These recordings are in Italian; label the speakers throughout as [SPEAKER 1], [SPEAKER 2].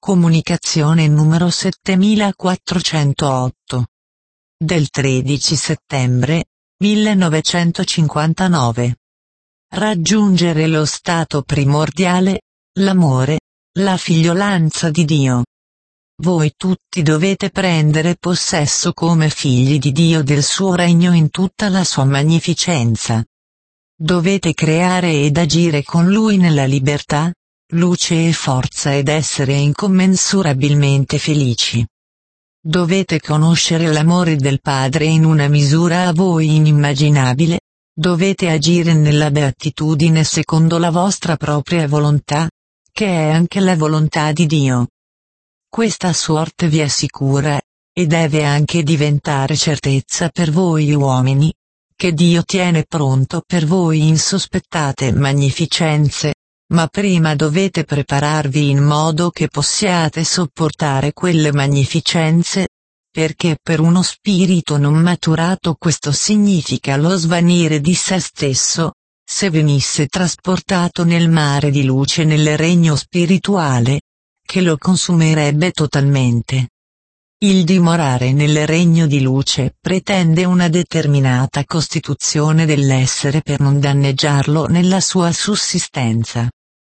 [SPEAKER 1] Comunicazione numero 7408. Del 13 settembre 1959. Raggiungere lo stato primordiale, l'amore, la figliolanza di Dio. Voi tutti dovete prendere possesso come figli di Dio del suo regno in tutta la sua magnificenza. Dovete creare ed agire con Lui nella libertà, luce e forza ed essere incommensurabilmente felici. Dovete conoscere l'amore del Padre in una misura a voi inimmaginabile, dovete agire nella beatitudine secondo la vostra propria volontà, che è anche la volontà di Dio. Questa sorte vi assicura, e deve anche diventare certezza per voi uomini, che Dio tiene pronto per voi insospettate magnificenze, ma prima dovete prepararvi in modo che possiate sopportare quelle magnificenze, perché per uno spirito non maturato questo significa lo svanire di se stesso, se venisse trasportato nel mare di luce nel regno spirituale, che lo consumerebbe totalmente. Il dimorare nel regno di luce pretende una determinata costituzione dell'essere per non danneggiarlo nella sua sussistenza.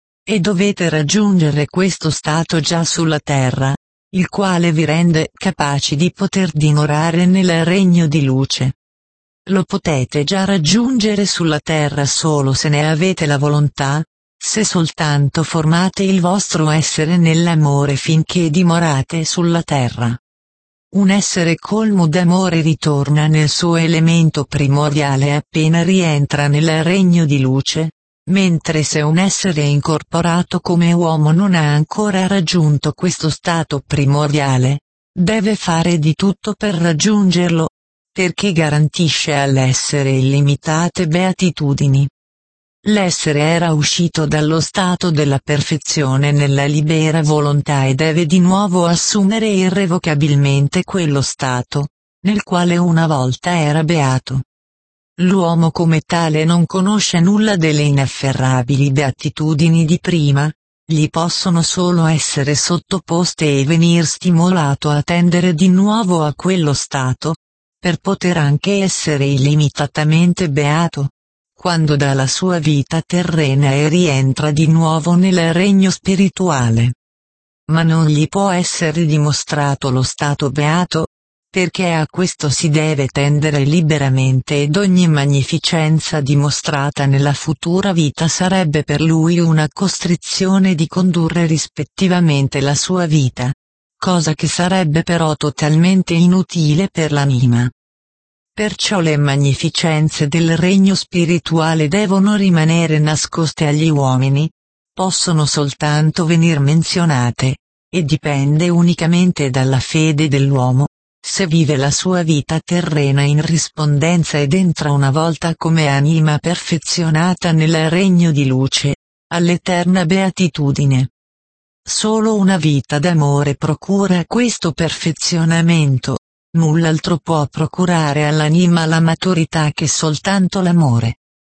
[SPEAKER 1] E dovete raggiungere questo stato già sulla terra, il quale vi rende capaci di poter dimorare nel regno di luce. Lo potete già raggiungere sulla terra solo se ne avete la volontà, se soltanto formate il vostro essere nell'amore finché dimorate sulla terra. Un essere colmo d'amore ritorna nel suo elemento primordiale appena rientra nel regno di luce, mentre se un essere incorporato come uomo non ha ancora raggiunto questo stato primordiale, deve fare di tutto per raggiungerlo, perché garantisce all'essere illimitate beatitudini. L'essere era uscito dallo stato della perfezione nella libera volontà e deve di nuovo assumere irrevocabilmente quello stato, nel quale una volta era beato. L'uomo come tale non conosce nulla delle inafferrabili beatitudini di prima, gli possono solo essere sottoposte e venir stimolato a tendere di nuovo a quello stato, per poter anche essere illimitatamente beato, quando dà la sua vita terrena e rientra di nuovo nel regno spirituale. Ma non gli può essere dimostrato lo stato beato, perché a questo si deve tendere liberamente ed ogni magnificenza dimostrata nella futura vita sarebbe per lui una costrizione di condurre rispettivamente la sua vita, cosa che sarebbe però totalmente inutile per l'anima. Perciò le magnificenze del regno spirituale devono rimanere nascoste agli uomini, possono soltanto venir menzionate, e dipende unicamente dalla fede dell'uomo, se vive la sua vita terrena in rispondenza ed entra una volta come anima perfezionata nel regno di luce, all'eterna beatitudine. Solo una vita d'amore procura questo perfezionamento, null'altro può procurare all'anima la maturità che soltanto l'amore.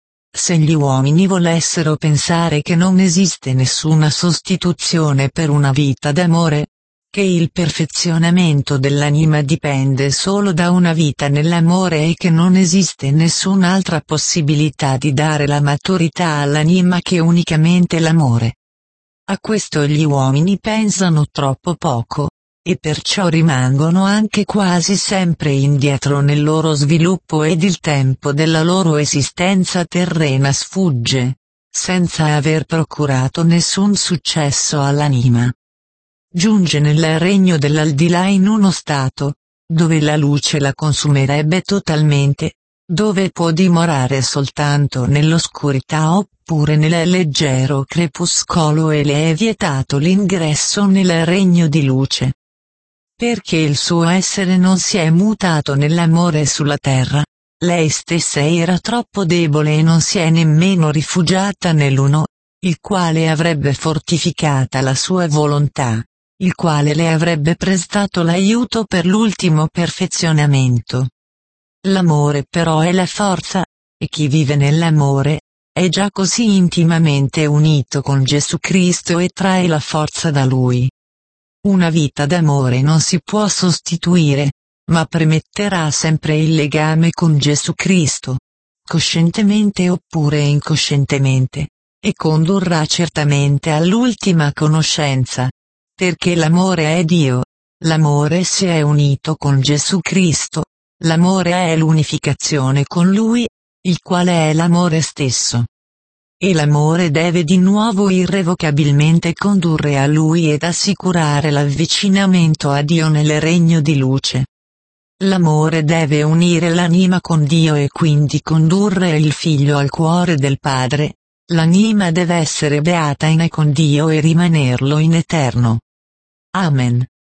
[SPEAKER 1] Se gli uomini volessero pensare che non esiste nessuna sostituzione per una vita d'amore, che il perfezionamento dell'anima dipende solo da una vita nell'amore e che non esiste nessun'altra possibilità di dare la maturità all'anima che unicamente l'amore. A questo gli uomini pensano troppo poco, e perciò rimangono anche quasi sempre indietro nel loro sviluppo ed il tempo della loro esistenza terrena sfugge, senza aver procurato nessun successo all'anima. Giunge nel regno dell'aldilà in uno stato, dove la luce la consumerebbe totalmente, dove può dimorare soltanto nell'oscurità oppure nel leggero crepuscolo e le è vietato l'ingresso nel regno di luce. Perché il suo essere non si è mutato nell'amore sulla terra, lei stessa era troppo debole e non si è nemmeno rifugiata nell'uno, il quale avrebbe fortificata la sua volontà, il quale le avrebbe prestato l'aiuto per l'ultimo perfezionamento. L'amore però è la forza, e chi vive nell'amore, è già così intimamente unito con Gesù Cristo e trae la forza da Lui. Una vita d'amore non si può sostituire, ma premetterà sempre il legame con Gesù Cristo, coscientemente oppure incoscientemente, e condurrà certamente all'ultima conoscenza. Perché l'amore è Dio, l'amore si è unito con Gesù Cristo, l'amore è l'unificazione con Lui, il quale è l'amore stesso. E l'amore deve di nuovo irrevocabilmente condurre a Lui ed assicurare l'avvicinamento a Dio nel regno di luce. L'amore deve unire l'anima con Dio e quindi condurre il figlio al cuore del Padre. L'anima deve essere beata in e con Dio e rimanerlo in eterno. Amen.